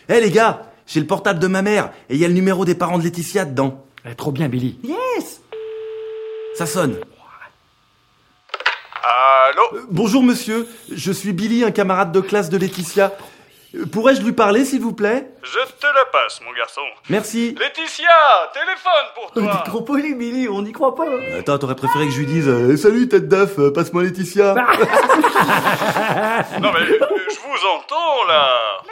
Hé les gars, j'ai le portable de ma mère et il y a le numéro des parents de Laetitia dedans. Trop bien, Billy. Yes. Ça sonne. Allô ? Bonjour monsieur, je suis Billy, un camarade de classe de Laetitia. Pourrais-je lui parler s'il vous plaît ? Je te la passe, mon garçon. Merci. Laetitia, téléphone pour toi. T'es trop poli, Billy, on n'y croit pas. Attends, t'aurais préféré que je lui dise salut tête d'œuf, passe-moi Laetitia. Non mais, je vous entends là.